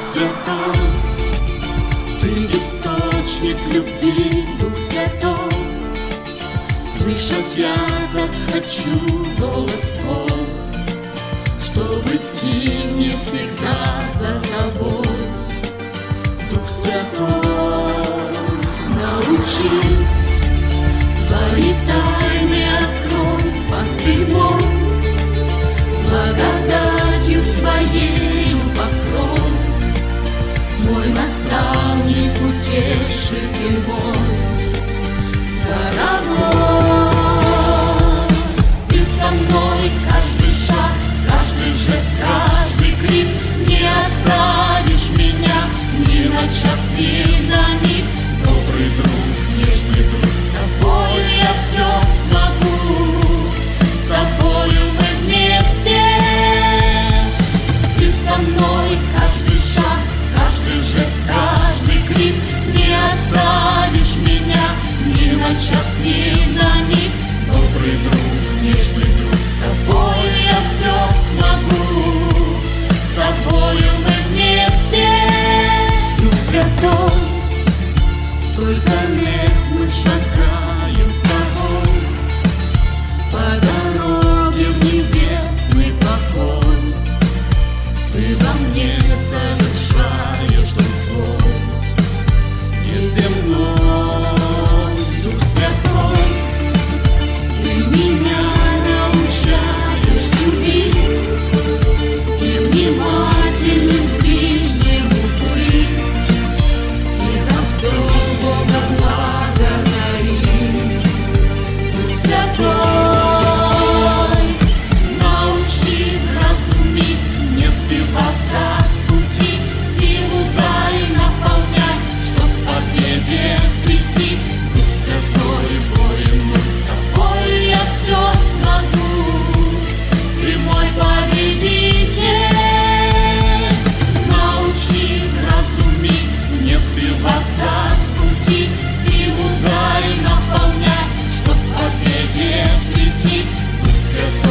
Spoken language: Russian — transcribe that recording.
Святой, Ты источник любви, Дух Святой. Слышать я так хочу голос Твой, чтобы идти не всегда за Тобой. Дух Святой, научи, свои тайны открой, пастырь мой, благодатью Своею покрой. Мой наставник, утешитель мой, дорогой. Ты со мной каждый шаг, каждый жест, каждый крик. Не оставишь меня ни на час, ни на миг. Добрый друг, нежный друг, с тобой я все смогу. С тобою мы вместе. Ты со мной каждый шаг, каждый жест, каждый крик. Не оставишь меня ни на час, ни на миг. Добрый друг, нежный друг, с тобой я все смогу. С тобою мы вместе. Дух Святой, столько лет мы шагаем с тобой по дороге в небесный покой. Ты во мне совершаешь дом свой неземной. Дух Святой, Ты меня научаешь любить и внимательным ближнему быть, и за все Бога благодарить. Дух Святой, научи разуметь, не сбиваться с пути, силу дай наполнять, чтоб к победе прийти. Дух Святой, воин мой, с тобой я все смогу. Ты мой победитель. Научи разуметь, не сбиваться с пути, силу дай наполнять, чтоб к победе прийти. Дух Святой,